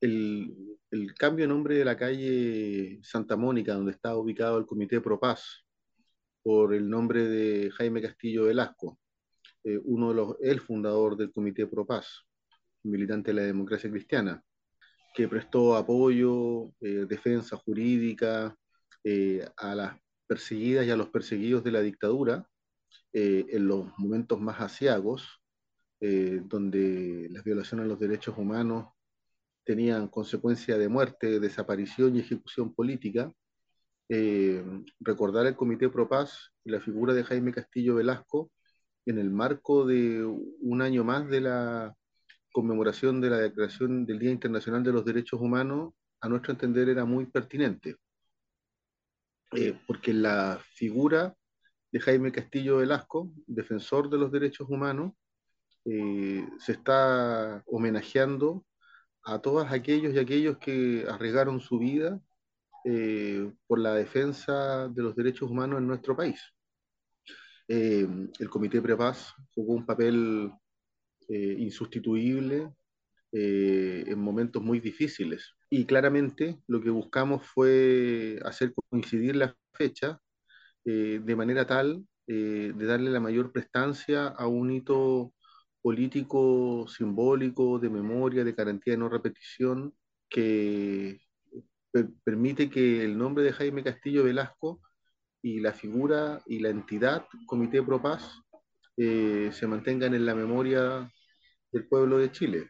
el cambio de nombre de la calle Santa Mónica, donde está ubicado el Comité Pro Paz, por el nombre de Jaime Castillo Velasco, uno de el fundador del Comité Pro Paz, militante de la democracia cristiana, que prestó apoyo, defensa jurídica a las perseguidas y a los perseguidos de la dictadura en los momentos más aciagos, donde las violaciones a los derechos humanos tenían consecuencia de muerte, desaparición y ejecución política. eh, Recordar el Comité Pro Paz y la figura de Jaime Castillo Velasco en el marco de un año más de la conmemoración de la Declaración del Día Internacional de los Derechos Humanos, a nuestro entender era muy pertinente, porque la figura de Jaime Castillo Velasco, defensor de los derechos humanos, se está homenajeando a todos aquellos y aquellos que arriesgaron su vida por la defensa de los derechos humanos en nuestro país. Eh, el Comité Prepaz jugó un papel insustituible en momentos muy difíciles. Y claramente lo que buscamos fue hacer coincidir la fecha de manera tal de darle la mayor prestancia a un hito político simbólico, de memoria, de garantía de no repetición, que permite que el nombre de Jaime Castillo Velasco y la figura y la entidad Comité Pro Paz se mantengan en la memoria del pueblo de Chile.